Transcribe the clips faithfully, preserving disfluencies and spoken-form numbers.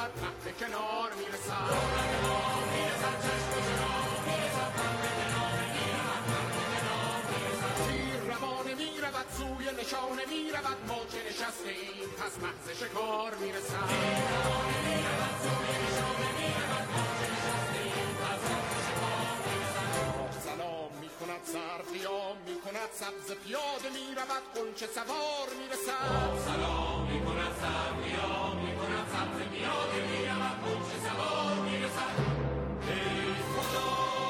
میرود وقت کنار میرسد دولت ما میرسد چشم شما میرسد وقت کنار میرود وقت کنار میرسد تیر روانه میرود سوی نشانه میرود ما که نشسته ایم پس محض شکار میرسد تیر روانه میرود سوی نشانه میرود ما که نشسته ایم پس محض شکار میرسد سلام میکند سر قیام میکند سبز پیاده میرود غنچه سوار میرسد سلام میکند سر قیام میکند سبز پیاده میرود غنچه سوار میرسد ای خدا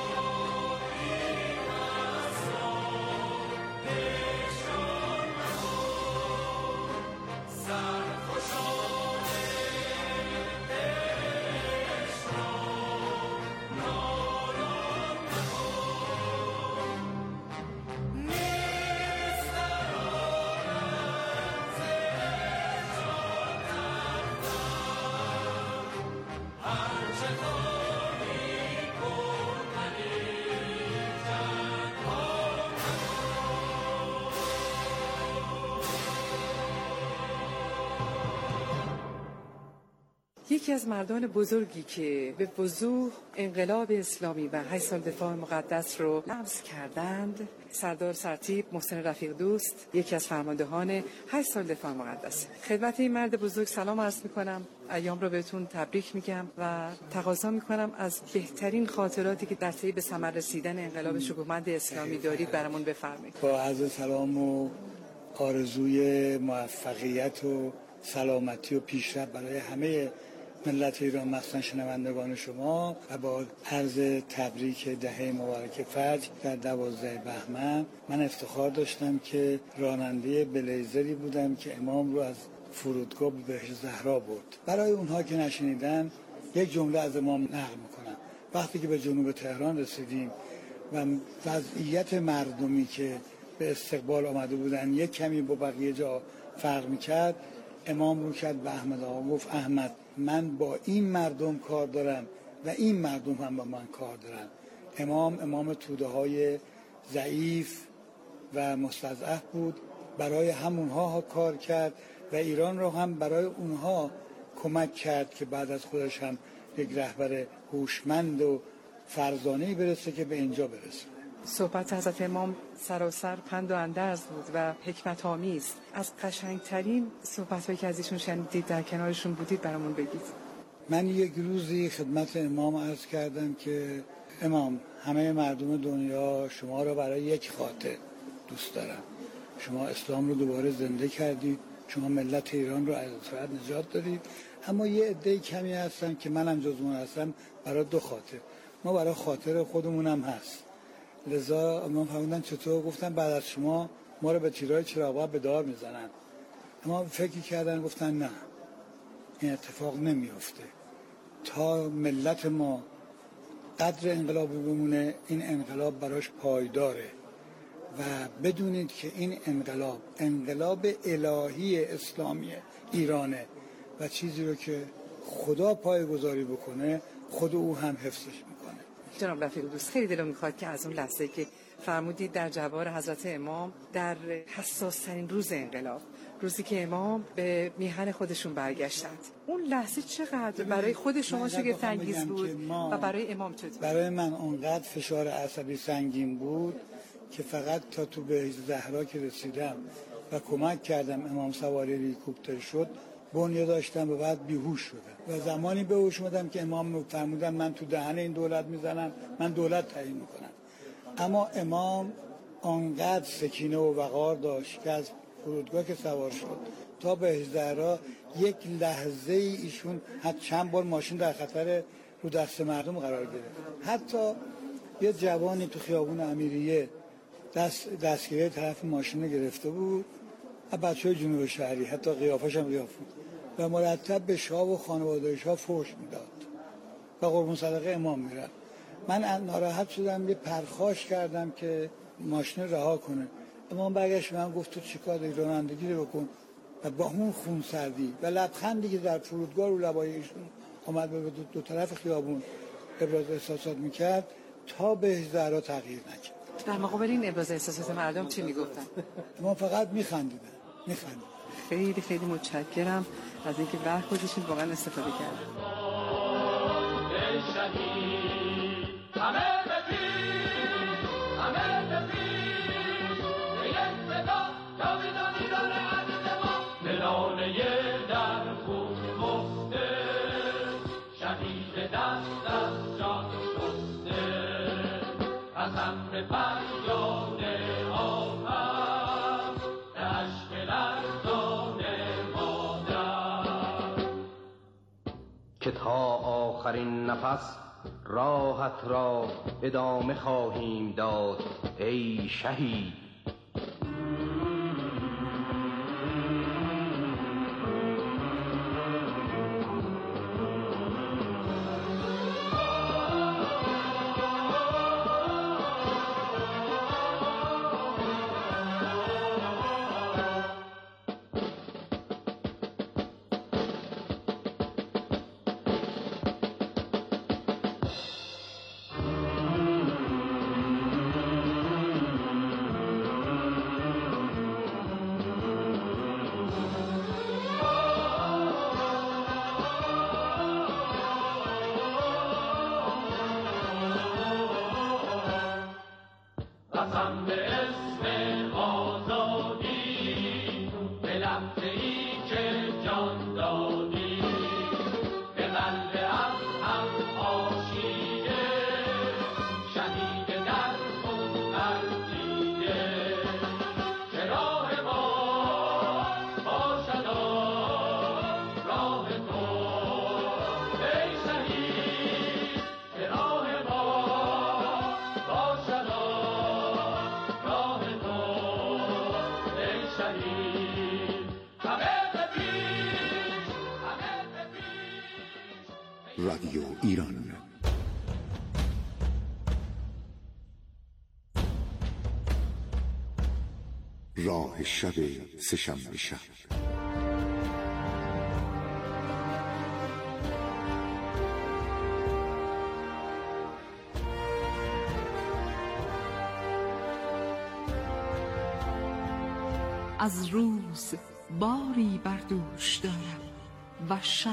یکی از مردان بزرگی که به وضوح انقلاب اسلامی و هشت سال دفاع مقدس رو لمس کردند، سردار سرتیپ محسن رفیق دوست، یکی از فرماندهان هشت سال دفاع مقدس. خدمت این مرد بزرگ سلام عرض میکنم، ایام رو بهتون تبریک میگم و تقاضا میکنم از بهترین خاطراتی که در طی به ثمر رسیدن انقلاب شکوهمند اسلامی دارید برامون بفرمایید. با عرض سلام و آرزوی موفقیت و سلامتی و پیشرفت برای همه ملت ایران، مخصوصا شنوندگان شما، و با عرض تبریک دهه مبارک فجر در دوازده بهمن. من افتخار داشتم که راننده بلیزری بودم که امام رو از فرودگاه به بهشت زهرا برد. برای اونها که نشنیدن یک جمله از امام نقل میکنم. وقتی که به جنوب تهران رسیدیم و وضعیت مردمی که به استقبال آمده بودن یک کمی با بقیه جا فرق میکرد، امام رو کرد به احمد آقا، گفت احمد من با این مردم کار دارم و این مردم هم با من کار دارن. امام امام توده های ضعیف و مستضعف بود، برای همونها کار کرد و ایران رو هم برای اونها کمک کرد که بعد از خودش هم یک رهبر هوشمند و فرزانه‌ای برسه که به اینجا برسه. صحبت حضرت امام سراسر پند و اندرز بود و حکمت آمیز. از قشنگترین صحبت‌هایی که از ایشون شنیدید، در کنارشون بودید، برامون بگید. من یک روزی خدمت امام عرض کردم که امام، همه مردم دنیا شما را برای یک خاطر دوست دارن. شما اسلام رو دوباره زنده کردید، شما ملت ایران رو از اسارت نجات دادید، اما یه عده کمی هستن که منم جز اون هستم، برای دو خاطر. ما برای خاطر خودمون هم هست. لذا من فهمیدم چطور. گفتم بعد از شما ما رو به تیرای چراغ‌ها به دار میزنن. اما فکر کردن، گفتن نه، این اتفاق نمیفته. تا ملت ما قدر انقلابی بمونه، این انقلاب براش پایداره و بدونید که این انقلاب انقلاب الهی اسلامی ایرانه و چیزی رو که خدا پایه‌گذاری بکنه خود او هم حفظش میکنه. جناب رفیق دوست، خیلی دلم میخواد که از اون لحظه که فرمودید در جوار حضرت امام در حساس ترین روز انقلاب، روزی که امام به میهن خودشون برگشتند، اون لحظه چقدر برای خود شما شگفت انگیز بود و برای امام چطور؟ برای من اونقدر فشار عصبی سنگین بود که فقط تا تو بهشت زهرا که رسیدم و کمک کردم امام سواری هلیکوپتر شد، بنیه داشتم و بعد بیهوش شدم و زمانی به هوش اومدم که امام فرمودن من تو دهن این دولت میزنم، من دولت تعیین میکنم. اما امام آنقدر سکینه و وقار داشت که از فرودگاه که سوار شد تا بهشت زهرا یک لحظه ای ایشون حتی چند بار ماشین در خطر رو دست مردم قرار گرفت. حتی یه جوانی تو خیابون امیریه دست دستگیره طرف ماشین گرفته بود و بچه‌های جنوب شهری، حتی قیافش هم قیاف بود و مرتب به شاه و خانواده شاه فحش میداد و قربون صدقه امام میرفت. من ناراحت شدم، یه پرخاش کردم که ماشین رها کنه. امام برگشت من گفت تو چیکار داری، رانندگی رو بکن. و با اون خون سردی و لبخندی که در فرودگاه رو لبای ایشون اومد به دو, دو طرف خیابون ابراز احساسات میکرد تا بهشت زهرا تغییر نکرد. در مقابل این ابراز احساسات مردم چی میگفتن؟ ما فقط میخندیدن میخندیدن خیلی خیلی متشکرم از اینکه وقت گذاشتید، واقعا استفاده کردم. که تا آخرین نفس راحت را ادامه خواهیم داد ای شهید. رادیو ایران. راه شب سه‌شنبه شب. از روز باری بر دوش دارم و شب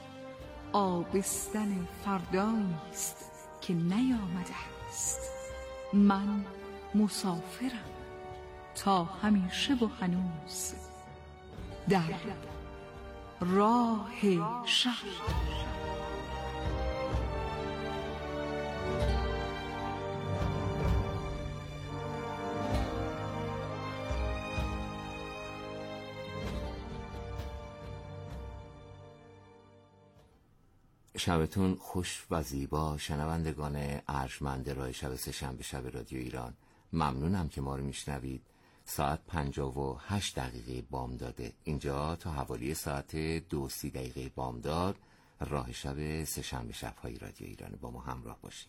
آبستن فردایی است که نیامده است. من مسافرم تا همیشه و هنوز در راه شب. شبتون خوش و زیبا شنوندگان ارجمند راه شب سه‌شنبه شب رادیو ایران. ممنونم که ما رو میشنوید. ساعت پنجاه و هشت دقیقه بامداده. اینجا تا حوالی ساعت دو سی دقیقه بامداد راه شب سه‌شنبه شب های رادیو ایران. با ما همراه باشید.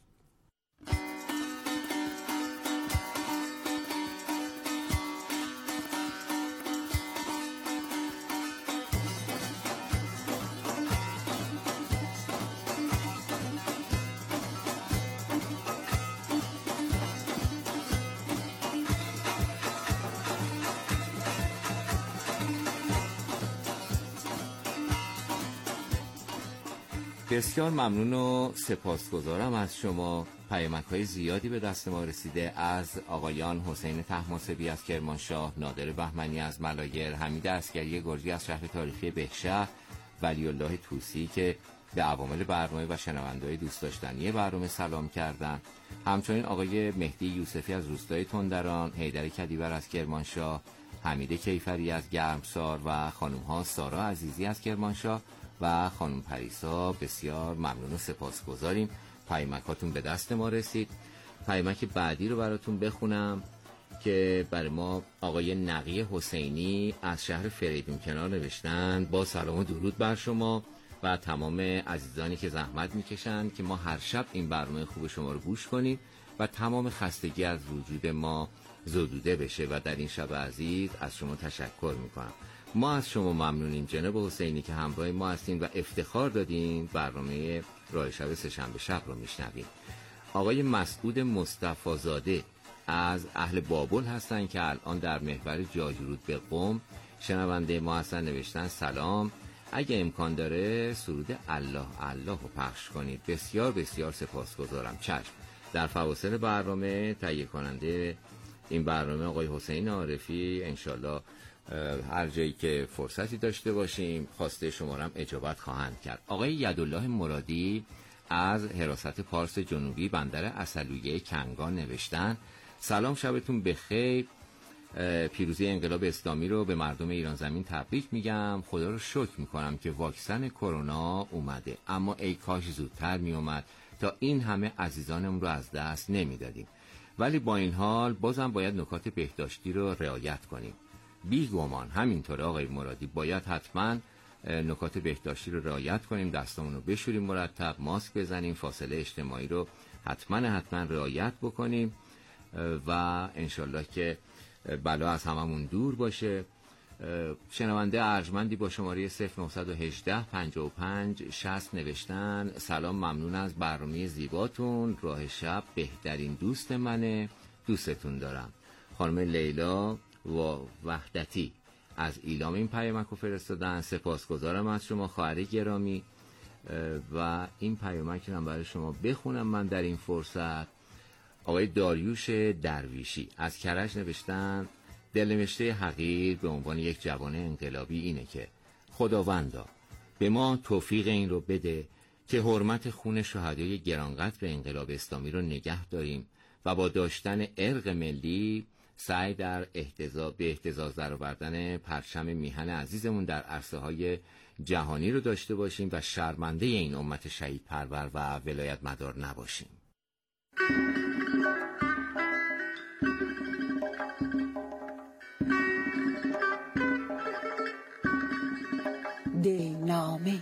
بسیار ممنون و سپاسگزارم از شما. پیامک‌های زیادی به دست ما رسیده از آقایان حسین طهماسبی از کرمانشاه، نادر بهمنی از ملایر، حمید عسکری گرجی از شهر تاریخی بهشهر، ولی الله طوسی که به عوامل برنامه و شنونده‌های دوست داشتنی برنامه سلام کردن. همچنین آقای مهدی یوسفی از روستای تندران، حیدر کدیور از کرمانشاه، حمید کیفری از گرمسار و خانم‌ها سارا عزیزی از کرمانشاه و خانم پریسا. بسیار ممنون و سپاسگزاریم. پیامکاتون به دست ما رسید. پیامک بعدی رو براتون بخونم که برای ما آقای نقی حسینی از شهر فریدون کنار نوشتن: با سلام و درود بر شما و تمام عزیزانی که زحمت میکشن که ما هر شب این برنامه خوب شما رو گوش کنیم و تمام خستگی از وجود ما زدوده بشه و در این شب عزیز از شما تشکر میکنم. ما از شما ممنونیم جناب حسینی که همراه ما هستین و افتخار دادین برنامه راه شب سه‌شنبه شب رو میشنویم. آقای مسعود مصطفی زاده از اهل بابل هستن که الان در محور جاجرود به قم شنونده ما هستن، نوشتن سلام، اگه امکان داره سرود الله الله رو پخش کنید. بسیار بسیار سپاسگزارم. چشم. در فواصل برنامه تهیه کننده این برنامه آقای حسین عارفی، انشالله هر جایی که فرصتی داشته باشیم خواسته شما را هم اجابت خواهند کرد. آقای یدالله مرادی از حراست پارس جنوبی بندر عسلویه کنگان نوشتن سلام، شبتون بخیر. پیروزی انقلاب اسلامی رو به مردم ایران زمین تبریک میگم. خدا رو شکر میکنم که واکسن کرونا اومده، اما ای کاش زودتر میومد تا این همه عزیزانمون رو از دست نمیدادیم. ولی با این حال بازم باید نکات بهداشتی رو رعایت کنیم. بی گمان همینطوره آقای مرادی، باید حتما نکات بهداشتی رو رعایت کنیم، دستامون رو بشوریم مرتب، ماسک بزنیم، فاصله اجتماعی رو حتما حتما رعایت بکنیم و انشالله که بلا از هممون دور باشه. شنونده ارجمندی با شماره صفر نه یک هشت پنجاه و پنج شصت نوشتن سلام، ممنون از برنامه زیباتون، راه شب بهترین دوست منه، دوستتون دارم. خانم لیلا و وحدتی از ایلام این پیامک رو فرستادن، سپاسگزارم از شما خواهر گرامی و این پیامک رو هم برای شما بخونم من در این فرصت. آقای داریوش درویشی از کرج نوشتن دلنوشته حقیر به عنوان یک جوان انقلابی اینه که خداوندا به ما توفیق این رو بده که حرمت خون شهدای گرانقدر انقلاب اسلامی رو نگه داریم و با داشتن ارق ملی سعی در اهتزاز به اهتزاز درآوردن پرچم میهن عزیزمون در عرصه های جهانی رو داشته باشیم و شرمنده این امت شهید پرور و ولایت مدار نباشیم. دلنامه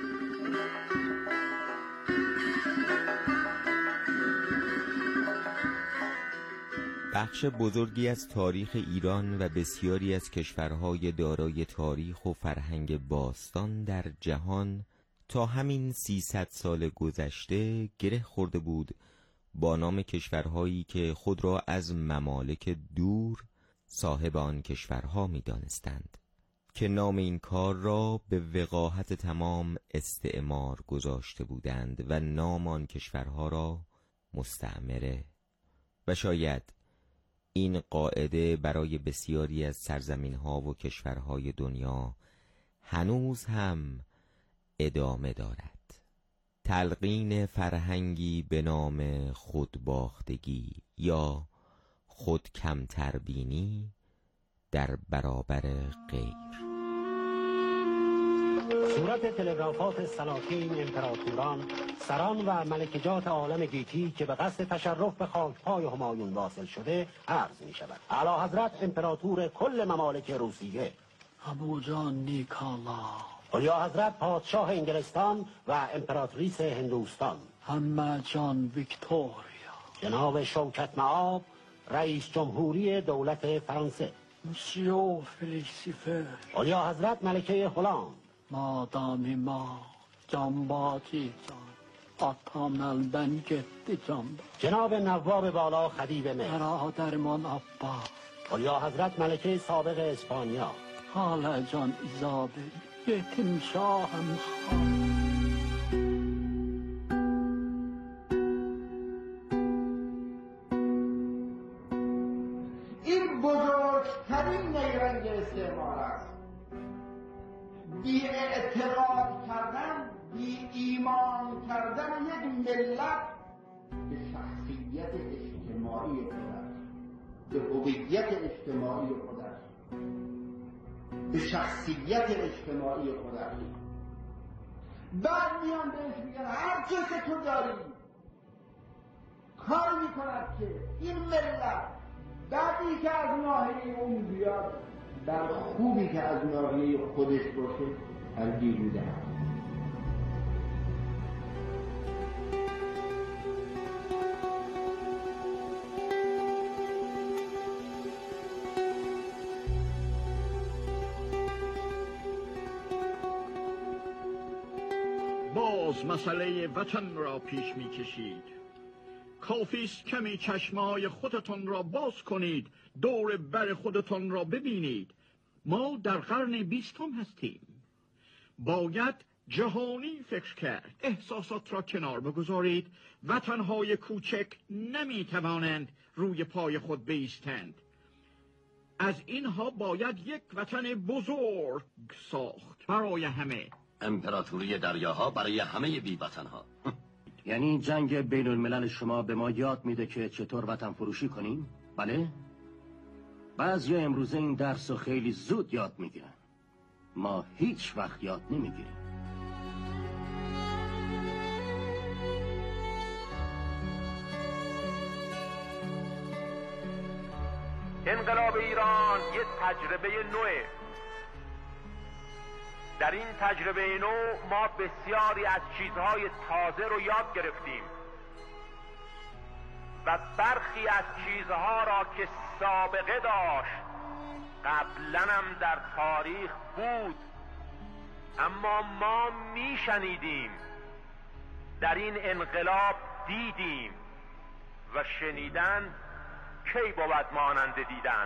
بخش بزرگی از تاریخ ایران و بسیاری از کشورهای دارای تاریخ و فرهنگ باستان در جهان تا همین سیصد سال گذشته گره خورده بود با نام کشورهایی که خود را از ممالک دور صاحب آن کشورها می دانستند که نام این کار را به وقاحت تمام استعمار گذاشته بودند و نام آن کشورها را مستعمره. و شاید این قاعده برای بسیاری از سرزمین‌ها و کشورهای دنیا هنوز هم ادامه دارد. تلقین فرهنگی به نام خودباختگی یا خود کمتربینی در برابر غیر. صورت تلگرافات سلاطین، امپراتوران، سران و ملکجات عالم گیتی که به قصد تشرف به خاکپای همایون واصل شده عرض می شود. اعلی حضرت امپراتور کل ممالک روسیه ابو جان نیکالا، اولیا حضرت پادشاه انگلستان و امپراتریس هندوستان همه جان ویکتوریا، جناب شوکت معاب رئیس جمهوری دولت فرانسه، مسیو فلیکسیفر، اولیا حضرت ملکه هلند، مادامی ما جنباتی جان آتامل بنگتی جنب، جناب نواب بالا خدیو مهر، برادرمان عبا، اولیا حضرت ملکه سابق اسپانیا، خاله جان ایزابل، یتیم شاهم خان. این بزرگترین نیرنگ استعمار است. بی اعتقاد کردن، بی ایمان کردن یک ملت به شخصیت اجتماعی خودش، به هویت اجتماعی خودش، به شخصیت اجتماعی خودش. بعد میان بهش میگن هر چه که تو داری کار میکند که این ملت بعدی که از ناحیه اون بیاد در خوبی که از ناحیه خودش باشه ترجیح میدهد. باز مسئله وطن را پیش می کشید. کافیست کمی چشمای خودتان را باز کنید، دور بر خودتان را ببینید. ما در قرن بیستم هستیم. باید جهانی فکر کرد. احساسات را کنار بگذارید. وطنهای کوچک نمی توانند روی پای خود بایستند. از اینها باید یک وطن بزرگ ساخت برای همه. امپراتوری دریاها برای همه بی وطنها. یعنی جنگ بین الملل شما به ما یاد میده که چطور وطن فروشی کنیم؟ بله؟ بعضی امروزه این درس رو خیلی زود یاد میگیرن. ما هیچ وقت یاد نمیگیریم. انقلاب ایران یک تجربه نوعه. در این تجربه نو ما بسیاری از چیزهای تازه رو یاد گرفتیم و برخی از چیزها را که سابقه داشت قبلا هم در تاریخ بود اما ما میشنیدیم، در این انقلاب دیدیم و شنیدن کی بود مانند دیدن.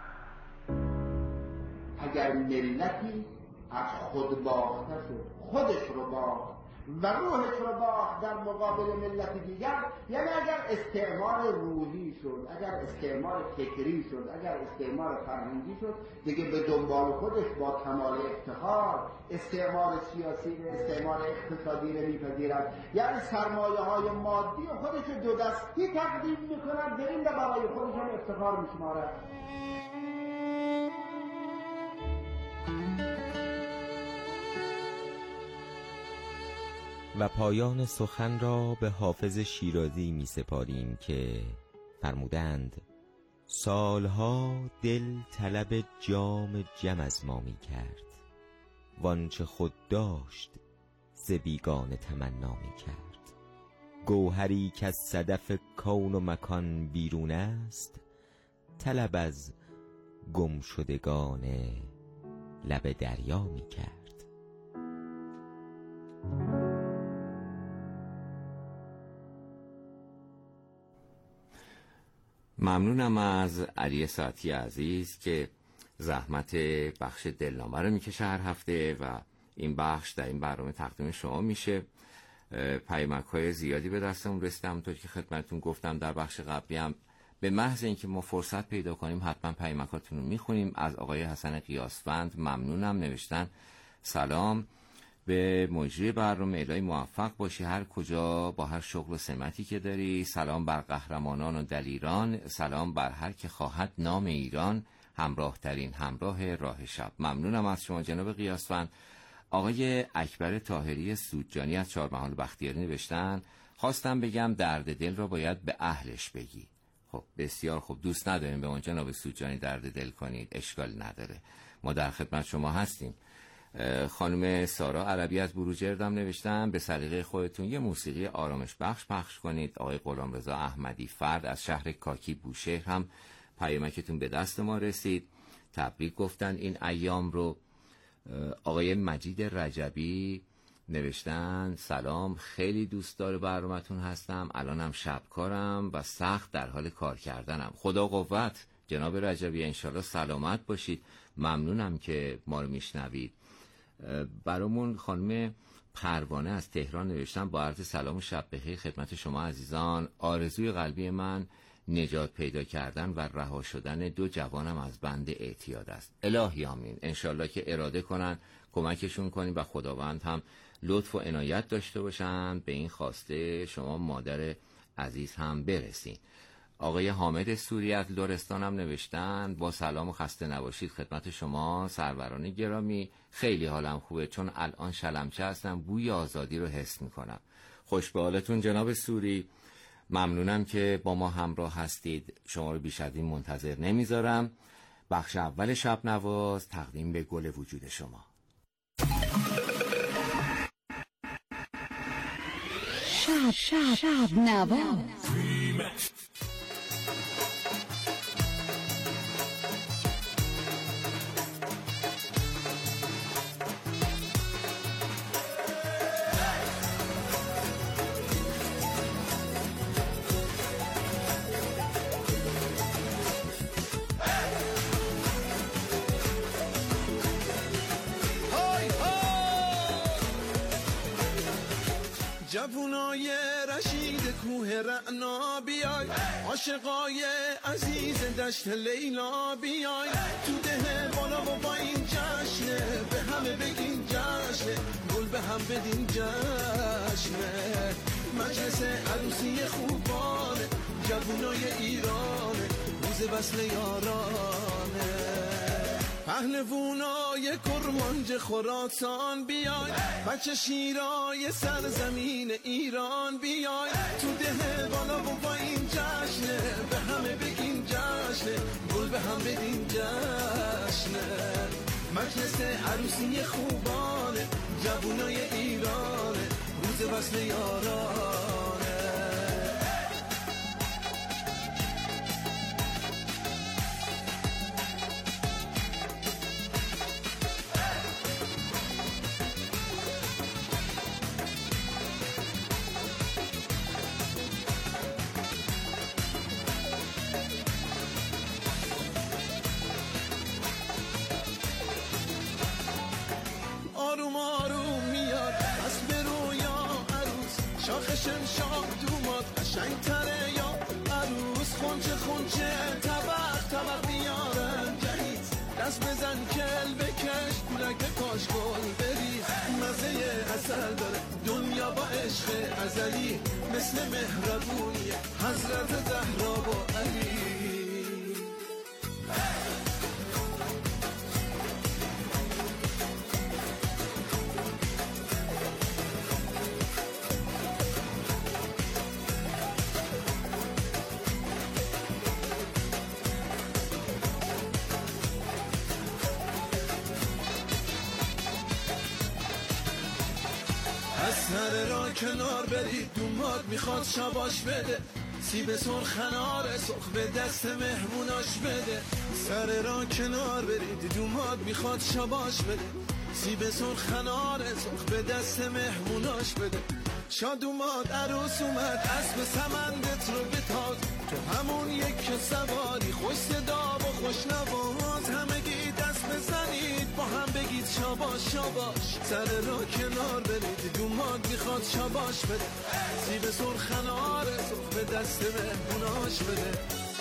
اگر ملتی از خود باخته شد، خودش رو باخت و روحش رو باخت در مقابل ملت دیگر، یعنی اگر استعمار روحی شد، اگر استعمار فکری شد، اگر استعمار فرهنگی شد، دیگه به دنبال خودش با کمال افتخار استعمار سیاسی و استعمار اقتصادی رو میپذیرد، یعنی سرمایه های مادی و خودش دو دستی تقدیم میکند، به این به برای خودش هم افتخار میشمارد. و پایان سخن را به حافظ شیرازی می سپاریم که فرمودند سالها دل طلب جام جم از ما می کرد، وانچه خود داشت ز بیگانه تمنا می کرد. گوهری که از صدف کون و مکان بیرون است، طلب از گم شدگان لب دریا می کرد. ممنونم از علی ساعتی عزیز که زحمت بخش دلنامه رو میکشه هر هفته و این بخش در این برنامه تقدیم شما میشه. پیامک های زیادی به دستمون رسیده، همونطور که خدمتتون گفتم در بخش قبلی هم. به محض اینکه ما فرصت پیدا کنیم حتما پیامکاتون رو میخونیم. از آقای حسن قیاسفند ممنونم، نوشتن سلام به مجری برنامه، الهی موفق باشی هر کجا با هر شغل و سمتی که داری. سلام بر قهرمانان و دلیران، سلام بر هر که خواهد نام ایران، همراه ترین همراه راه شب. ممنونم از شما جناب قیاسفند. آقای اکبر طاهری سودجانی از چهارمحال بختیاری نوشتن خواستم بگم درد دل را باید به اهلش بگی. خب بسیار خوب، دوست نداریم به اون جناب سودجانی درد دل کنید، اشکال نداره، ما در خدمت شما هستیم. خانم سارا عربی از بروجردم نوشتن به سلیقه خودتون یه موسیقی آرامش بخش پخش کنید. آقای غلامرضا احمدی فرد از شهر کاکی بوشهر هم پیامکتون به دست ما رسید، تبریک گفتن این ایام رو. آقای مجید رجبی نوشتن سلام، خیلی دوست داره برنامه‌تون هستم، الانم شبکارم و سخت در حال کار کردنم. خدا قوت جناب رجبی، انشالله سلامت باشید. ممنونم که ما رو میشنوید. برامون خانم پروانه از تهران نوشتن با عرض سلام و شب بخیر خدمت شما عزیزان. آرزوی قلبی من نجات پیدا کردن و رها شدن دو جوانم از بند اعتیاد است. الهی آمین. انشالله که اراده کنن کمکشون کنیم و خداوند هم لطف و عنایت داشته باشن به این خواسته شما مادر عزیز هم برسین. آقای حامد سوری از لرستان هم نوشتن با سلام و خسته نباشید خدمت شما سروران گرامی، خیلی حالم خوبه چون الان شلمچه هستم، بوی آزادی رو حس میکنم. خوش به حالتون جناب سوری، ممنونم که با ما همراه هستید. شما رو بیش از این منتظر نمیذارم. بخش اول شب نواز تقدیم به گل وجود شما. شب شب شب نواز. جوونای رشید کوه رعنا بیای، عاشقای عزیز دشت لیلا بیای، تو ده بالا و با این جشنه، به همه بگین جشنه، گل به هم بدین جشنه. مجلس عروسی خوبانه، جوونای ایرانه، روز وصل یارانه. پهلوونای کرمانج خراسان بیای، بچه شیرای سرزمین ایران بیای، تو ده بالا و با این جشنه، به همه بگین جشنه، گل به هم بدین جشنه. مجلس عروسی خوبانه، جوونای ایرانه، روز وصل یارانه. آروم آروم میاد از به رویا عروس، شاخ شمشاد دوماد قشنگ تره یا عروس. خونچه خونچه طبق طبق بیارن جهیز، دست بزن کل بکش گولک کاش گل بریز. مزه اصل داره دنیا با عشق ازلی، مثل مهربونی حضرت زهرا و علی. سر را کنار برید، دوماد میخواد شباش بده، سیب سرخ خنار سرخ به دست مهموناش بده. سر را کنار برید، دوماد میخواد شباش بده، سیب سرخ خنار سرخ به دست مهموناش بده. شاد اومد عروس اومد، اسب سمندت رو بتاز، تو همون یک سواری خوش صدا و خوش نواز. همگی دست بزنید با هم بگید شاباش شاباش. سر را کنار برید، دوماد میخواد شاباش بده، سیب سرخ خنار سرخ به دست مهموناش بده.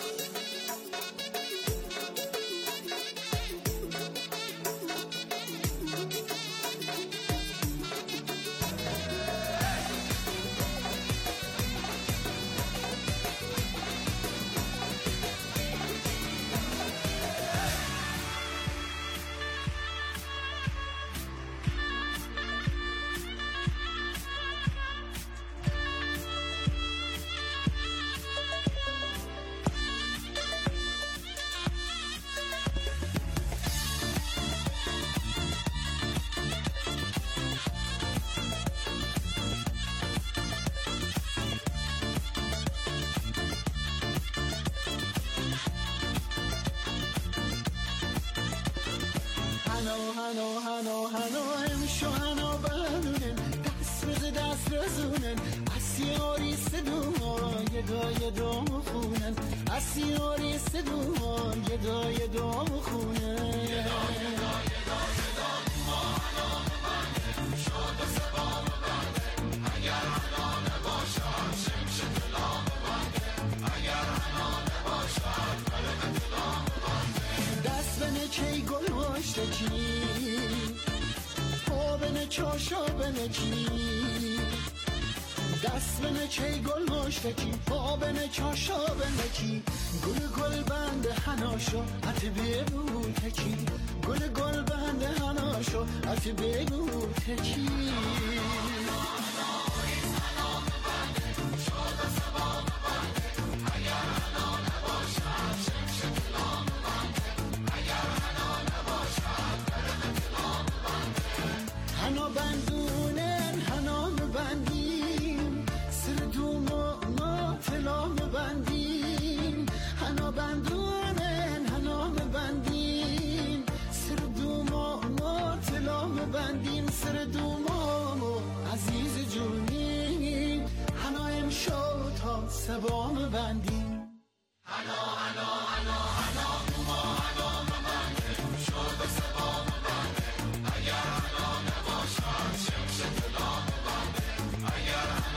هنو هنو هنو هنو امشو هنو بلونن، دست بزه دست رزونن، اسیاری سدوما یه دای دوم خونن، اسیاری سدوما یه دای دوم خونن. کی گل واشته کی پا بنه چاشا بنه کی، دست بنه کی گل واشته کی پا بنه چاشا بنه کی. گل گل بند هناشو ات بگو تکی، گل گل بند هناشو ات بگو تکی. هنا بندونن هنا مبندیم، سر دوما ما طلا مبندیم. هنا بندونن هنا مبندیم، سر دوما ما طلا مبندیم. سر دوما ما عزیز جونیم، هنا امشو تا سبا مبندیم. هنا هنا هنا هنا دوما هنا مبندیم، شو به سبا مبندیم. اگر هنا نباشد شمش طلا مبندیم، اگر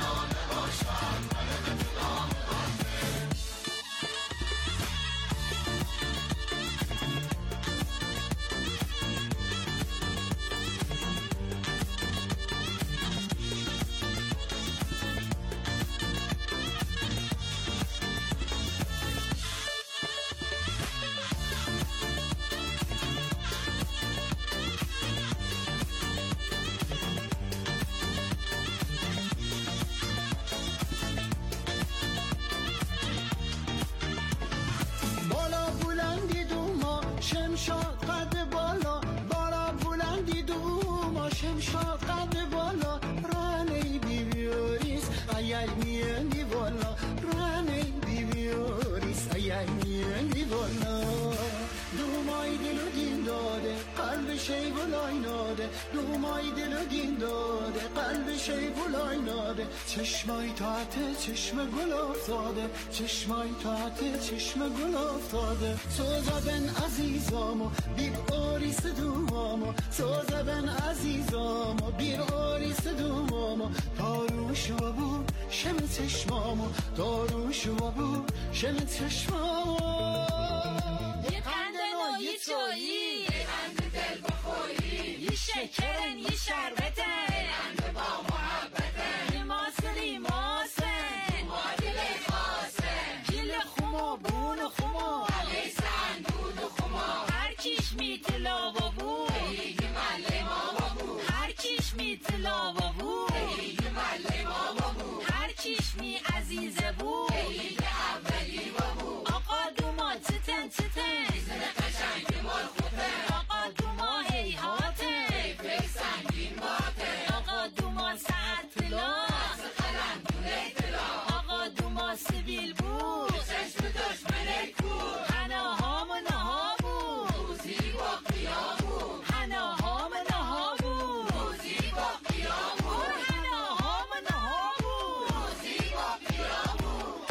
گلای ناده چشمای تاعت چشم گل افتاده چشمای تاعت چشم گل افتاده تو زبن عزیزامو بیر آریس دومامو تو زبن عزیزامو بیر آریس دومامو داروش و بو شم چشمامو داروش و بو شم چشمامو یه قند نو یه چایی یه قند دل بخوری یه شکرن یه شربتن یه قند با محبتن یه ماسلی ماسن مادل خاصن گل خما بون خما علیسن دود خما هر کیش میتلا و بو ایگی مله ما و بو هر کیش میتلا و بو ایگی مله ما و بو هر کیش می عزیزه بو ایگی اولی و بو آقا دوما تتن تتن زن قشنگ مال خوبه آقا دوما هیهاته فکر سنگین باته آقا دوما ساعت طلا قلم دونه طلا آقا دوما سبیل بود چشم دشمن کور حناهام و نها بود روزی با قیام بود حناهام و نها بود روزی با قیام بود حناهام و نها بود روزی با قیام بود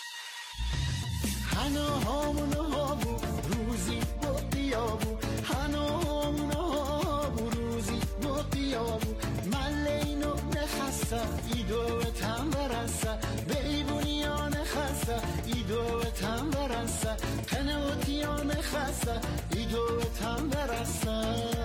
حناهام و نها بود روزی با قیام بود حناهام و نها بود روزی با قیام بود من لینو نخسته ایدو تم برسه بیبونیان خسته ایدو تم برسه قنوتیان خسته ایدو تم برسه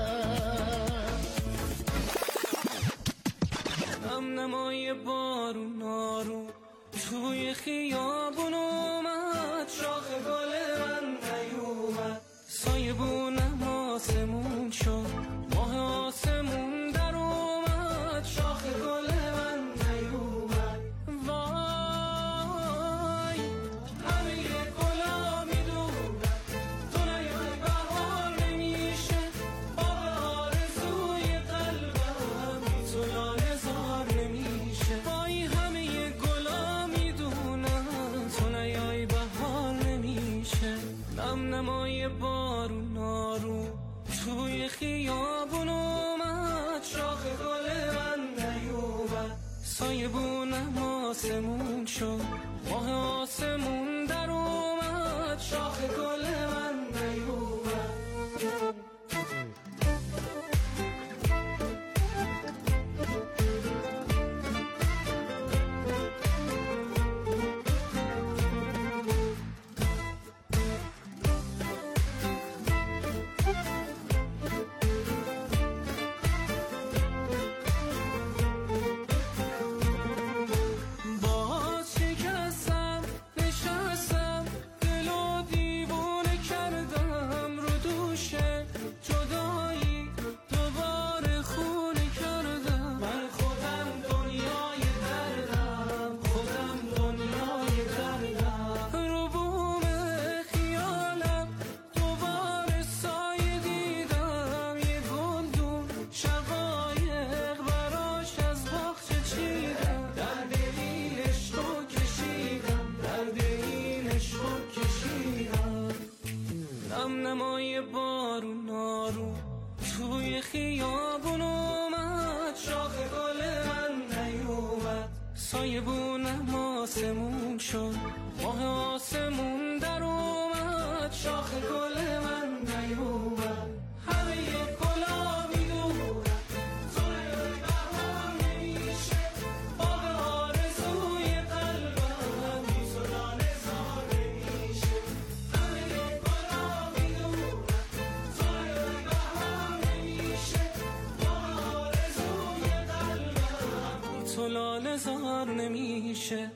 هم نمای بارون نارون توی خیابون اومد شاخ گل من نیومد سایه بونم آسمون شد ماه آسمون در اومد شاخ گل من نیومد وای همه گلا میدونم تو نیای بهار نمیشه باغ آرزوی قلبم بی تو لاله زار نمیشه وای همه گلا میدونم تو نیای بهار نمیشه نم نمای بارون نارون توی خیابون اومد شاخ گل من نیومد سایه بونم آسمون شد ماه آسمون در اومد شاخ گل من نیومد باز شکستم نشستم دل و دیوونه کردم رو دوشه جدایی دوباره خونه کردم من خودم دنیای دردم خودم دنیای دردم رو بوم خیالم دوباره سایه دیدم یه گلدون شقایق براش از باغچه چیدم درد این عشقو کشیدم درد این عشقو کشیدم نم نمای بارون نارون توی خیابون اومد شاخ گل من نیومد سایه بونم آسمون شد ماه آسمون در اومد شاخ گل من نیومد همه گلا میدونم تو نیای بهار نمیشه باغ آرزوی قلبم بی تو لاله زار نمیشه همه گلا میدونم تو نیای بهار نمیشه باغ آرزوی قلبم بی تو لاله زار نمیشه.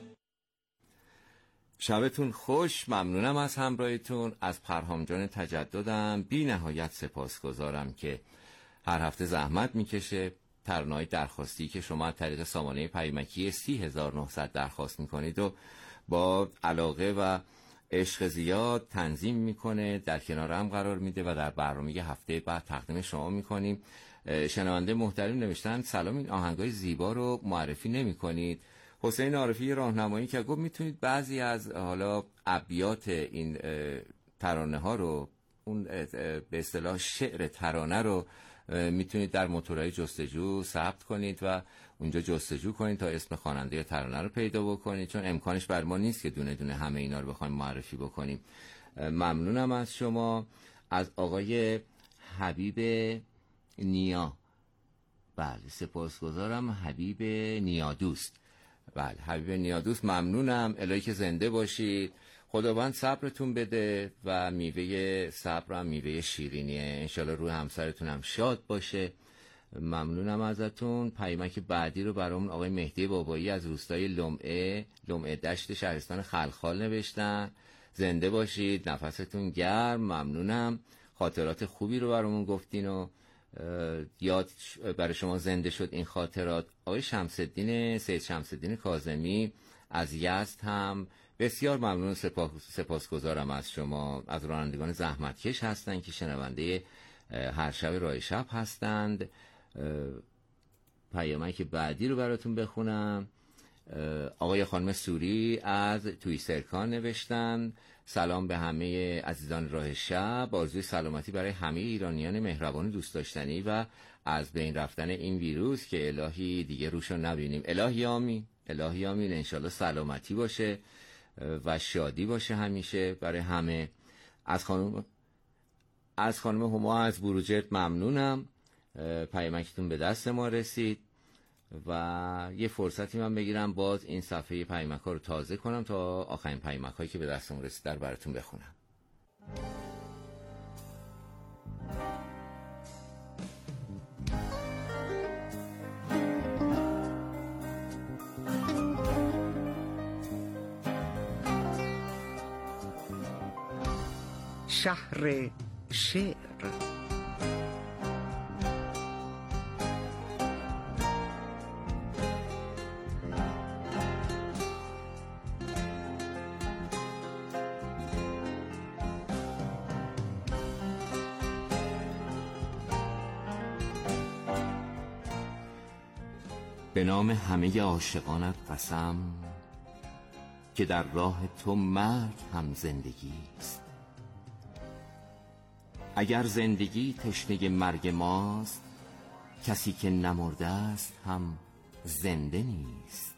شبتون خوش. ممنونم از همراهیتون. از پرهام جان تجددم بی نهایت سپاسگزارم که هر هفته زحمت میکشه ترانه‌های درخواستی که شما از طریق سامانه پیامکی سی هزار و نهصد درخواست میکنید و با علاقه و عشق زیاد تنظیم میکنه، در کنار هم قرار میده و در برنامه هفته بعد تقدیم شما میکنیم. شنونده محترم نوشتن سلام، این آهنگای زیبا رو معرفی نمیکنید. حسین عارفی راهنمایی که گفت میتونید بعضی از حالا ابیات این ترانه ها رو، اون به اصطلاح شعر ترانه رو میتونید در موتورهای جستجو ثبت کنید و اونجا جستجو کنید تا اسم خواننده یا ترانه رو پیدا بکنید، چون امکانش بر ما نیست که دونه دونه همه اینا رو بخوایم معرفی بکنیم. ممنونم از شما. از آقای حبیب نیا، بله سپاسگزارم. حبیب نیا دوست، بله حبیب نیا دوست ممنونم. الهی که زنده باشید، خداوند صبرتون بده و میوه صبر هم میوه شیرینیه، انشالله روی همسرتون هم شاد باشه. ممنونم ازتون. پیامک بعدی رو برامون آقای مهدی بابایی از روستای لمعه لمعه دشت شهرستان خلخال نوشتن. زنده باشید، نفستون گرم. ممنونم، خاطرات خوبی رو برامون گفتین و یاد برای شما زنده شد این خاطرات. آقای شمس‌الدین سید شمس‌الدین کاظمی از یزد هم بسیار ممنون، سپاس سپاسگزارم از شما. از رانندگان زحمتکش هستند که شنونده هر شب راه شب هستند. پیامک بعدی رو براتون بخونم. آقای خانم سوری از توی سرکان نوشتن: سلام به همه عزیزان راه شب، آرزوی سلامتی برای همه ایرانیان مهربان دوست داشتنی و از بین رفتن این ویروس که الهی دیگه روشو نبینیم. الهی آمین، الهی آمین. انشالله سلامتی باشه و شادی باشه همیشه برای همه. از خانم از خانم هما از بروجرد ممنونم، پیامکتون به دست ما رسید و یه فرصتی من بگیرم باز این صفحه پیامک ها رو تازه کنم تا آخرین پیامک هایی که به دستم رسید در براتون بخونم. شهر شعر. به نام همه عاشقانت قسم که در راه تو مرگ هم زندگی است. اگر زندگی تشنه مرگ ماست، کسی که نمرده است هم زنده نیست.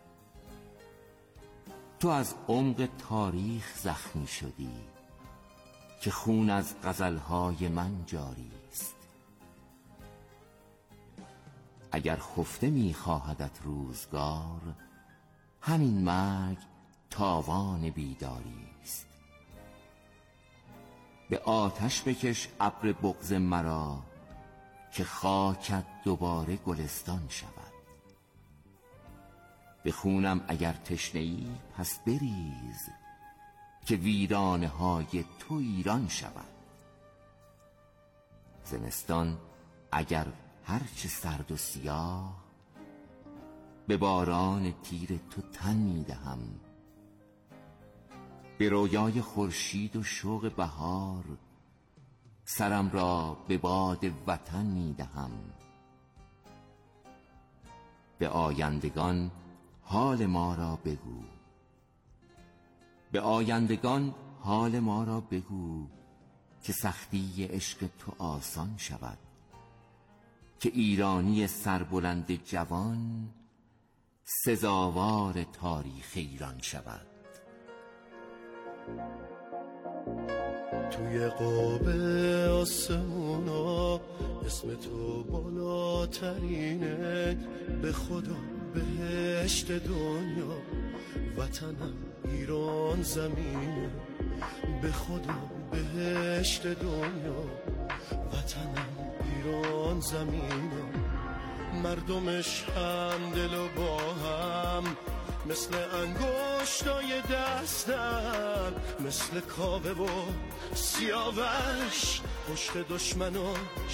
تو از عمق تاریخ زخمی شدی که خون از غزلهای من جاری است. اگر خفته می‌خواهدت روزگار، همین مرگ تاوان بیداری است. به آتش بکش ابر بغض مرا که خاکت دوباره گلستان شود. به خونم اگر تشنه‌ای پس بریز که ویرانه های تو ایران شود. زمستان اگر هرچه سرد و سیاه، به باران تیر تو تن می‌دهم. به رویای خورشید و شوق بهار، سرم را به باد وطن می‌دهم. به آیندگان حال ما را بگو، به آیندگان حال ما را بگو که سختی عشق تو آسان شود. که ایرانی سربلند جوان سزاوار تاریخ ایران شود. توی قاب آسمونا اسم تو بالاترینه. به خدا بهشت دنیا وطنم ایران زمینه. به خدا بهشت دنیا وطنم ایران زمینه. مردمش هم دل و با هم، مثل انگشتای دستم، مثل کاوه و سیاوش پشت دشمنو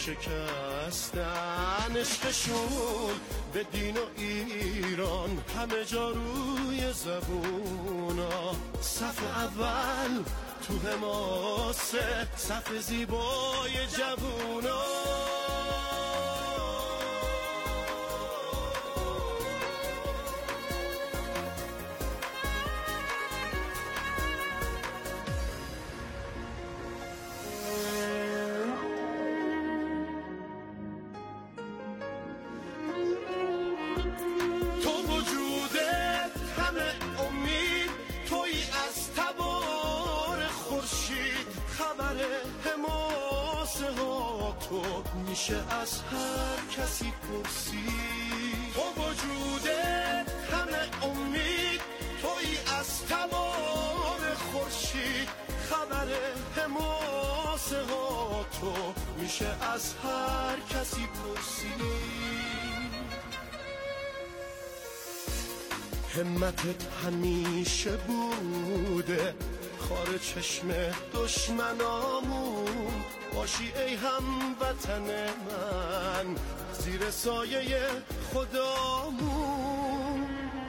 شکستن. عشقشون به دین و ایران همه جا روی زبونا. صف اول تو حماسه، صف زیبای جوونا. حماسه ها تو میشه از هر کسی پرسید. تو وجودت همه امید، توی از تبار خورشید. خبر حماسه ها تو میشه از هر کسی پرسید. همتت همیشه بوده خار چشم دشمنامون، باشی ای هموطن من زیر سایه خدامون.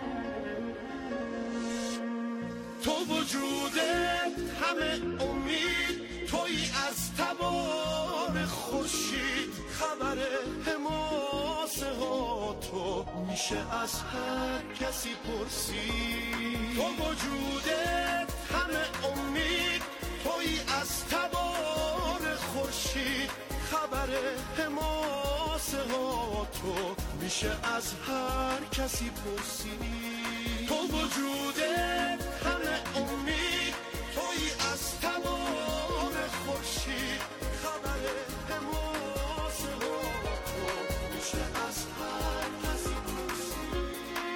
تو وجودت همه امید، توی از تبار خورشید. خبر حماسه ها تو میشه از هر کسی پرسید. تو وجودت همه امید، توی از تبار خورشید. خبر حماسه ها تو میشه از هر کسی پرسید. تو وجودت همه امید، توی از تبار خورشید. خبر حماسه ها تو میشه از هر کسی پرسید.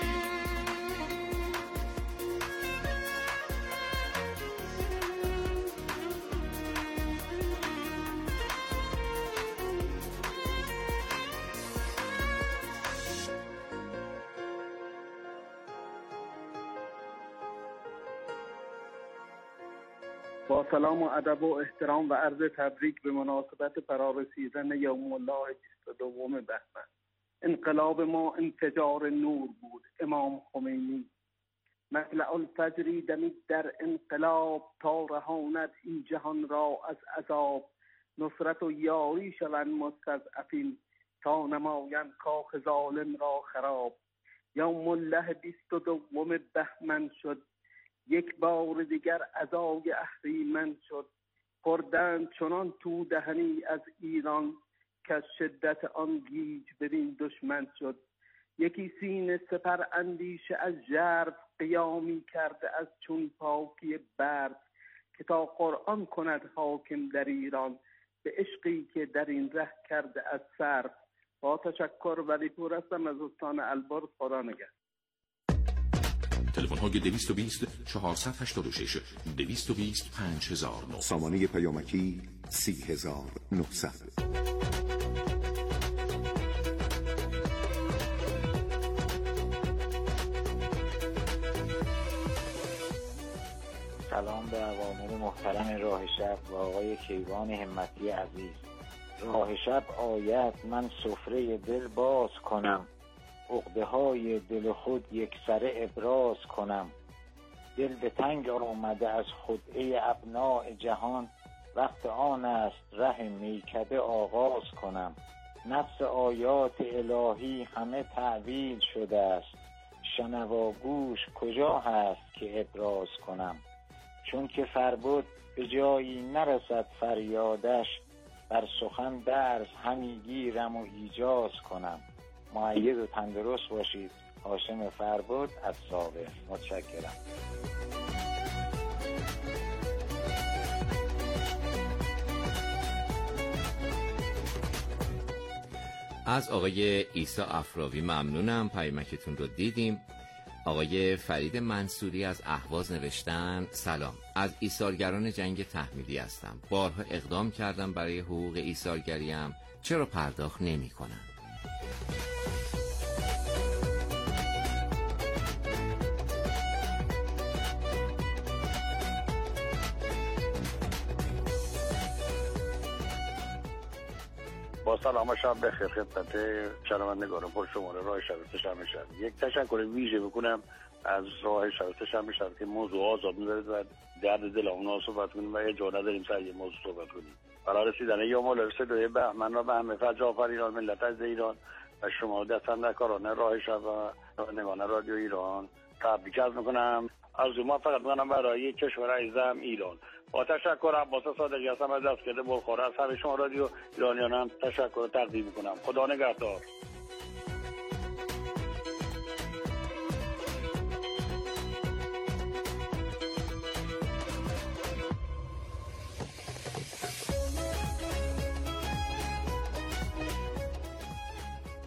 با سلام و ادب و احترام و عرض تبریک به مناسبت فرارسیدن یوم الله بیست و دوم بهمن. انقلاب ما انفجار نور بود. امام خمینی مطلع الفجری دمید در انقلاب، تا رهاند این جهان را از عذاب. نصرت و یاری شوند مستضعفین، تا نمایند کاخ ظالم را خراب. یوم الله بیست و دوم بهمن شد، یک بار دیگر عزای اهریمن شد. خوردند چنان تو دهنی از ایران، که از شدت آن گیج بدین دشمن شد. یکی سینه سپر اندیشه از ژرف، قیامی کرده از چون پاکی برف. که تا قرآن کند حاکم در ایران، به عشقی که در این ره کرده از صرف. با تشکر ولی پور هستم از استان البرز. خدا نگهدار. تلفن های دویست و بیست چهارصد و هشتاد و شش دویست و بیست پنج هزار و نه. سامانه پیامکی سی هزار و نهصد. سلام به عوامل محترم راه شب و آقای کیوان همتی عزیز. راه شب آید من سفره دل باز کنم، عقده های دل خود یک سره ابراز کنم. دل به تنگ آمده از خدعه ابناء جهان، وقت آن است ره میکده آغاز کنم. نفس آیات الهی همه تعویل شده است، شنواگوش کجا هست که ابراز کنم. چون که فربد به جایی نرسد فریادش، بر سخن درس همی گیرم و ایجاز کنم. مؤید و تندرست باشید. هاشم فربد از سابق. متشکرم. از آقای عیسی افراوی ممنونم، پیامکتون رو دیدیم. آقای فرید منصوری از اهواز نوشتن سلام، از ایثارگران جنگ تحمیلی هستم. بارها اقدام کردم برای حقوق ایثارگریم، چرا پرداخت نمی کنم؟ با سلام و شب بخیر خدمت شنوندگان پر شماره راه شب شنبه شب. یک تشکر ویژه بکنم از راه شب شنبه شب که موضوع آزاد می‌ذارید و درد دل اونا صحبت کنیم و اجازه نداریم سر یه موضوع صحبت کنیم. برای رسیدن یوم الله دوم بهمن را به همه فجر آفرینان ملت از ایران و شما دستندرکاران راه شب و شنوندگان رادیو ایران تبریک عرض می‌کنم. آرزوی موفقیت می‌کنم برای کشور عزیزم ایران. با تشکر عباس صادقی هستم از دستگرد بلخوره از همه شما رادیو ایرانیان هم تشکر تقدیم میکنم. خدا نگهدار.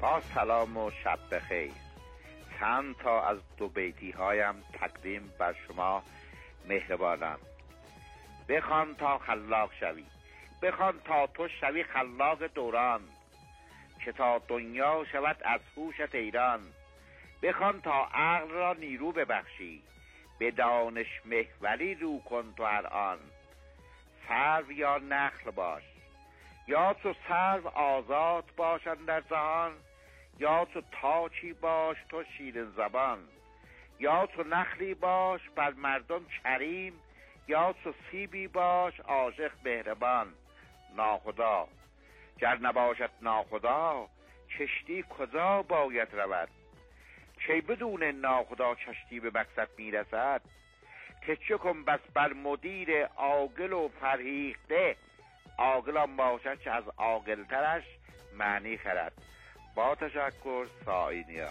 با سلام و شب بخیر. چند تا از دو بیتی هایم تقدیم بر شما مهربانم. بخوان تا خلاق شوی، بخوان تا تو شوی خلاق دوران، که تا دنیا شود از هوشت ایران. بخوان تا عقل را نیرو ببخشی، به دانش محوری رو کن تو هر آن. سرو یا نخل باش، یا تو سرو آزاد باشن در جهان، یا تو تاچی باش تو شیرین زبان. یا تو نخلی باش بر مردم کریم، یا تو سیبی باش عاشق مهربان. ناخدا گر نباشد ناخدا، کشتی کجا باید رود؟ کی بدون ناخدا کشتی به مقصد میرسد؟ تکیه کن بس بر مدیر عاقل و فرهیخته، عاقل آن باشد که از عاقلترش معنی خرد. با تشکر، ساینیا.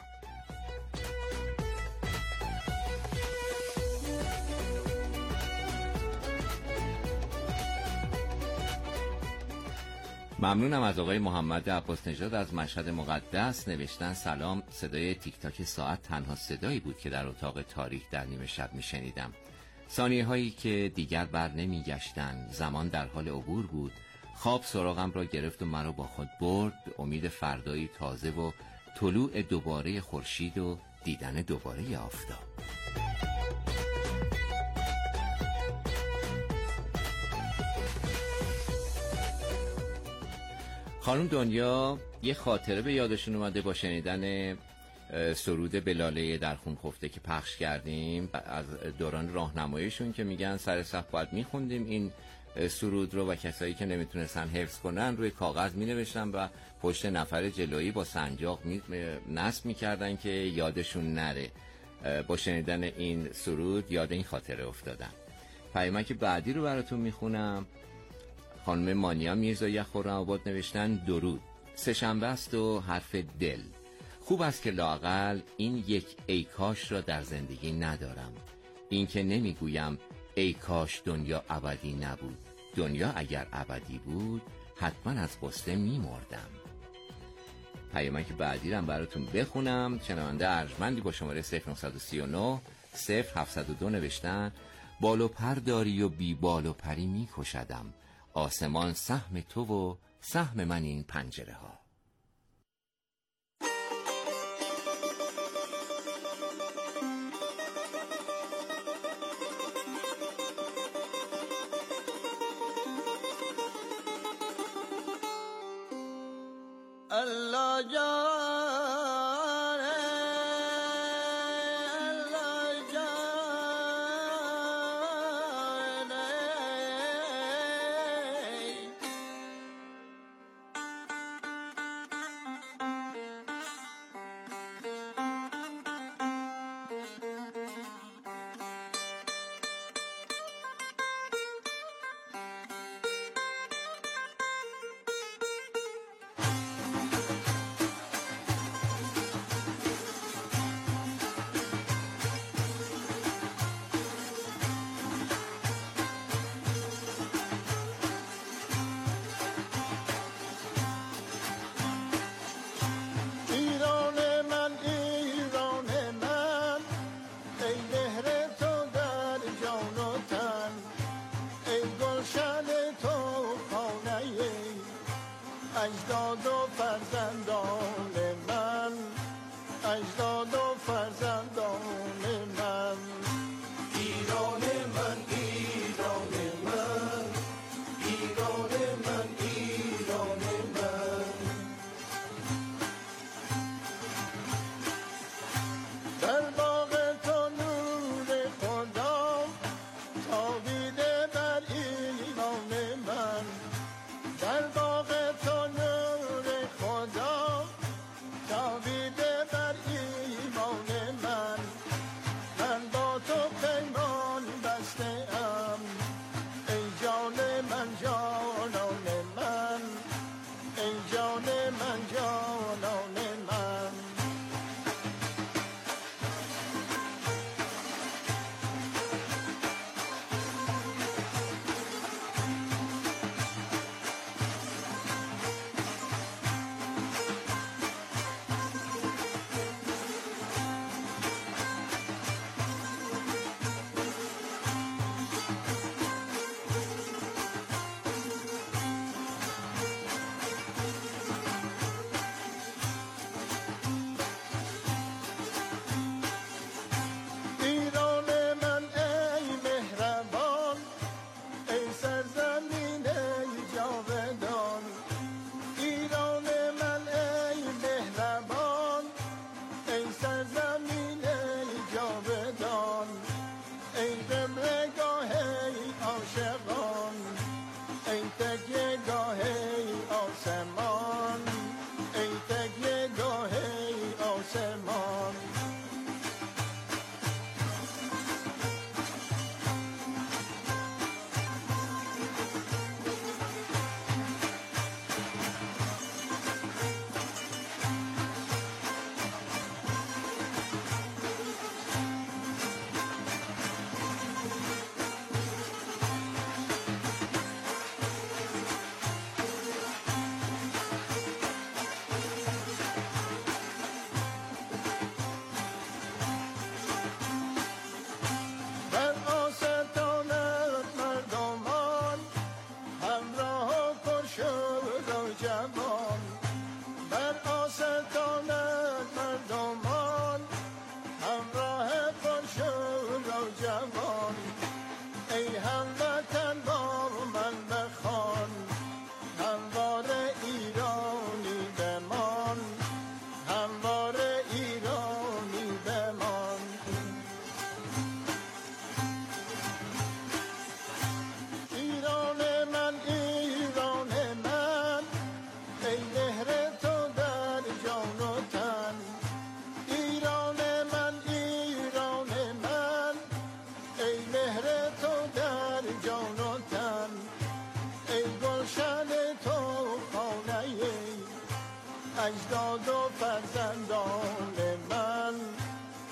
ممنونم از آقای محمد عباس نژاد از مشهد مقدس. نوشتن سلام، صدای تیک تاک ساعت تنها صدایی بود که در اتاق تاریخ در نیمه شب می شنیدم. ثانیه هایی که دیگر بر نمی گشتن، زمان در حال عبور بود. خواب سراغم را گرفت و مرا با خود برد به امید فردایی تازه و طلوع دوباره خورشید و دیدن دوباره آفتاب. خانم دنیا یه خاطره به یادشون اومده با شنیدن سرود بلاله در خون خفته که پخش کردیم از دوران راهنماییشون، که میگن سر صف باید میخوندیم این سرود رو و کسایی که نمیتونستن حفظ کنن روی کاغذ مینوشتن و پشت نفر جلویی با سنجاق می... نصب میکردن که یادشون نره. با شنیدن این سرود یاد این خاطره افتادم. پیامک بعدی رو براتون میخونم. خانم مانیا میرزایی خرم‌آباد نوشتن درود. سه شنبه است و حرف دل. خوب است که لااقل این یک ای کاش را در زندگی ندارم. این که نمیگویم ای کاش دنیا ابدی نبود. دنیا اگر ابدی بود حتما از غصه میمردم. پیامک بعدی رو براتون بخونم. شنونده ارجمندی با شماره صفر نه سه نه صفر هفت دو نوشتن بال و پر داری و بی بال و پری میکشدم. آسمان سهم تو و سهم من این پنجره ها. الله جان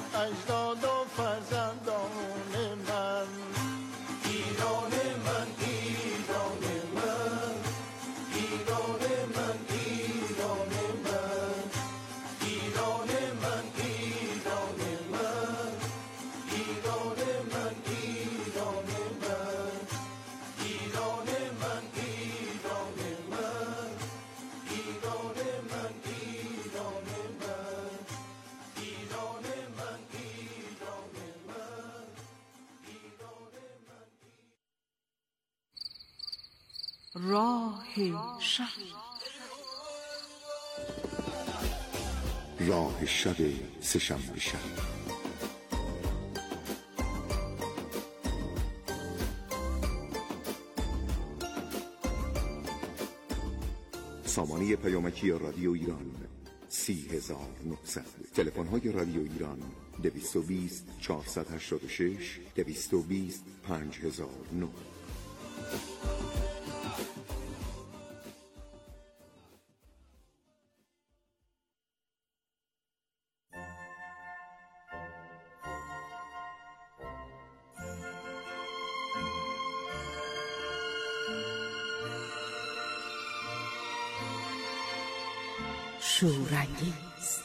اجداد و فرزندان من. ایران من ایران من ایران من ایران من ایران من ایران من ایران من ایران من ایران من ایران من ایران من ایران من ایران من ایران من. راه شب راه شب سه‌شنبه شب. سامانه پیامکی رادیو ایران سی هزار و نهصد. تلفن های رادیو ایران دویست و بیست چهارصد و هشتاد و شش دویست و بیست پنج هزار و نه. شورانگیز.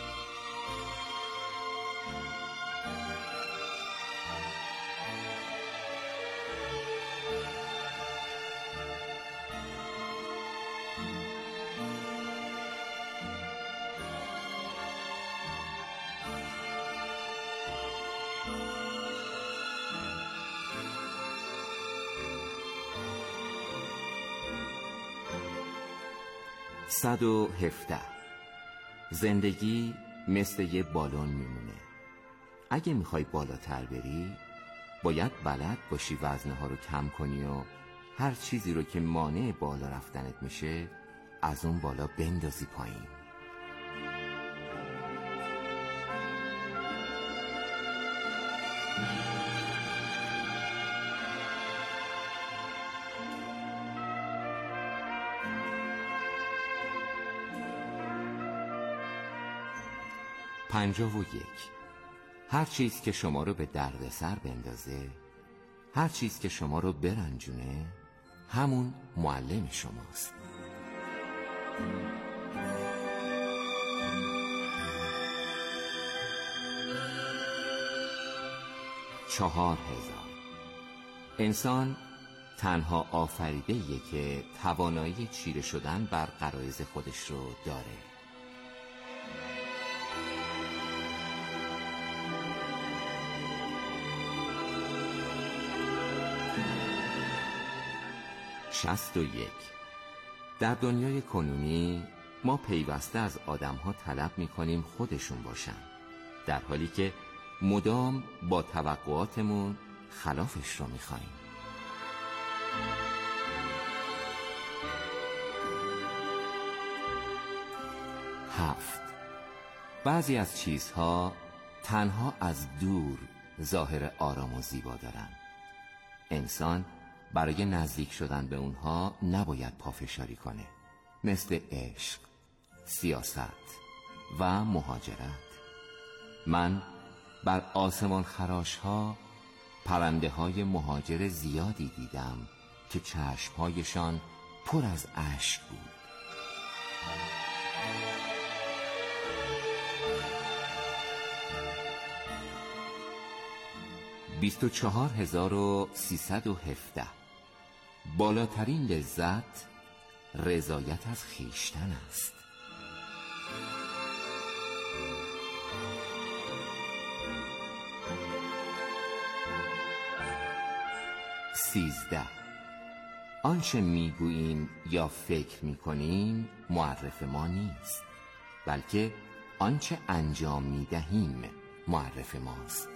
صد و هفده. زندگی مثل یه بالون میمونه. اگه میخوای بالاتر بری باید بلد باشی وزنه ها رو کم کنی و هر چیزی رو که مانع بالا رفتنت میشه از اون بالا بندازی پایین. پنجاه و یک. هر چیز که شما رو به دردسر بندازه، هر چیز که شما رو برنجونه، همون معلم شماست. چهار هزار. انسان تنها آفریده‌ایه که توانایی چیره شدن بر غرایز خودش رو داره. شصت و یک. در دنیای کنونی ما پیوسته از آدم‌ها طلب می‌کنیم خودشون باشن، در حالی که مدام با توقعاتمون خلافش رو می‌خوایم. هفت. بعضی از چیزها تنها از دور ظاهر آرام و زیبا دارن. انسان برای نزدیک شدن به اونها نباید پافشاری کنه، مثل عشق، سیاست و مهاجرت. من بر آسمان خراش ها پرنده های مهاجر زیادی دیدم که چشمهایشان پر از اشک بود. بیست و چهار هزار و سیصد و هفده. بالاترین لذت رضایت از خویشتن است. سیزده. آنچه میگوییم یا فکر میکنیم معرف ما نیست، بلکه آنچه انجام میدهیم معرف ماست.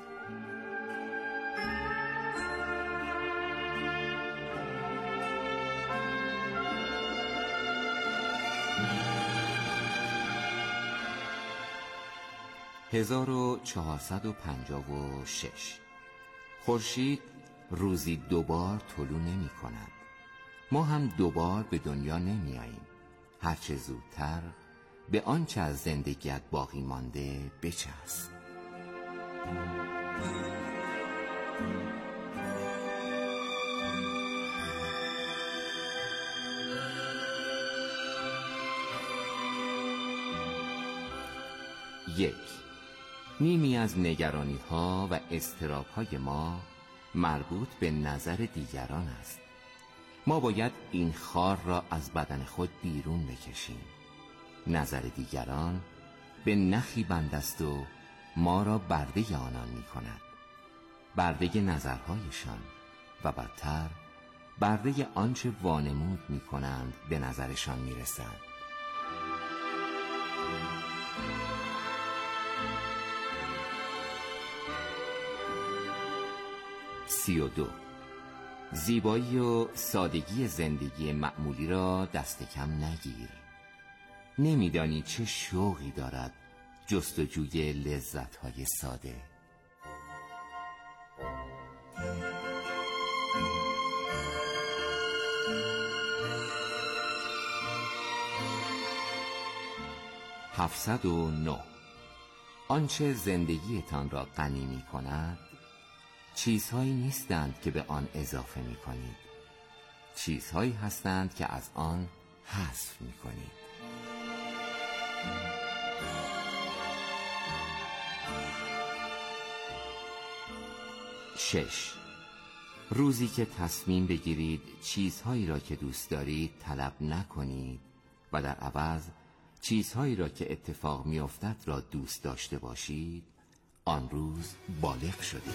هزار و چهارصد و پنجاه و شش. خورشید روزی دوبار طلوع نمی کند. ما هم دوبار به دنیا نمی آییم. هرچه زودتر به آنچه از زندگیت باقی مانده بچسب. یک، نیمی از نگرانی ها و اضطراب های ما مربوط به نظر دیگران است. ما باید این خار را از بدن خود بیرون بکشیم. نظر دیگران به نخی بند است و ما را برده آنان می کند. برده نظرهایشان و بدتر برده آنچه وانمود می کنند به نظرشان می رسند. سی و دو، زیبایی و سادگی زندگی معمولی را دست کم نگیر. نمیدانی چه شوقی دارد جستجوی لذت‌های ساده. هفتصد و نه، آنچه زندگیتان را غنی می کند چیزهایی نیستند که به آن اضافه می کنید، چیزهایی هستند که از آن حذف می کنید. شش، روزی که تصمیم بگیرید چیزهایی را که دوست دارید طلب نکنید و در عوض چیزهایی را که اتفاق می افتد را دوست داشته باشید، آن روز بالغ شده.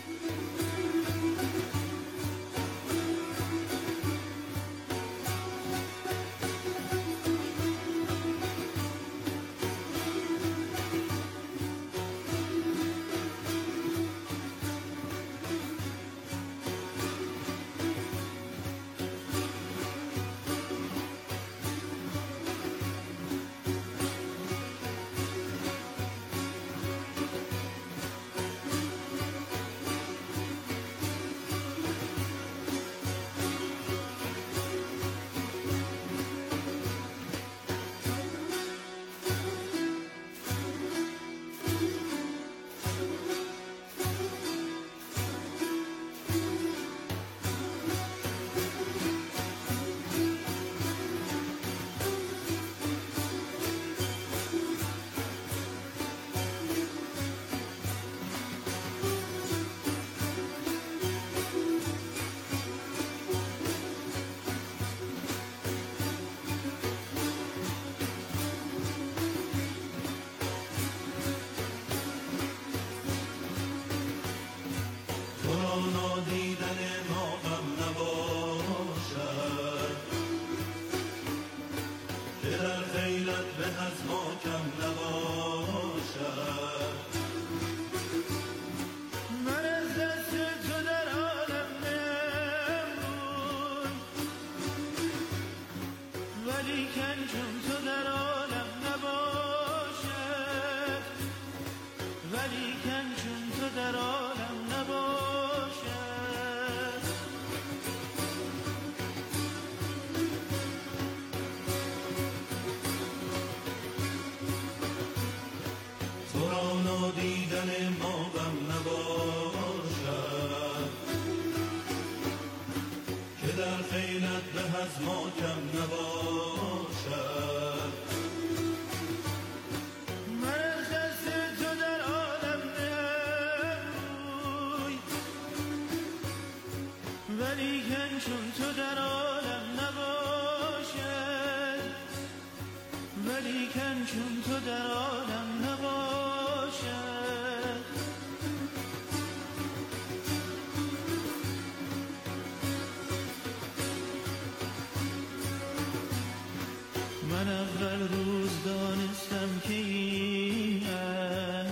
من اول روز دانستم که این عهد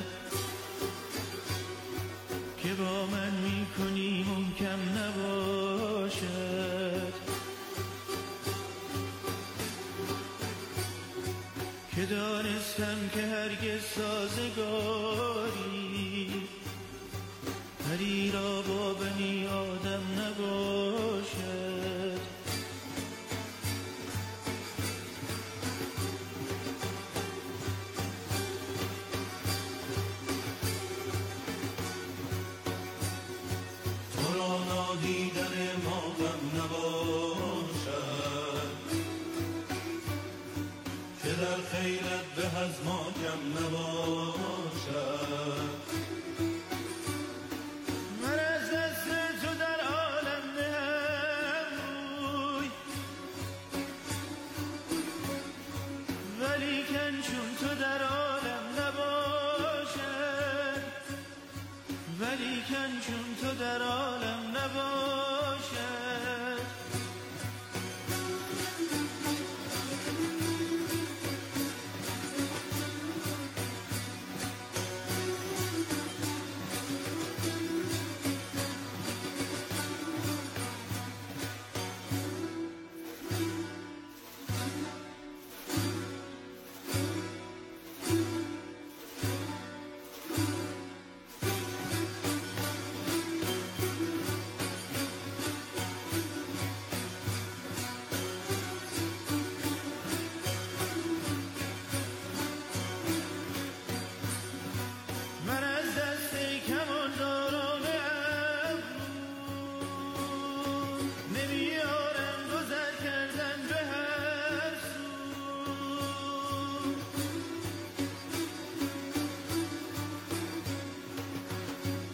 که با من میکنی محکم نباشد، که دانستم که هرگز سازگاری پری را با بنی آدم نباشد. دیدن ما غم نباشد که در خیرت به از ما کم نباشد. ولی کن چون تو در عالم نباشد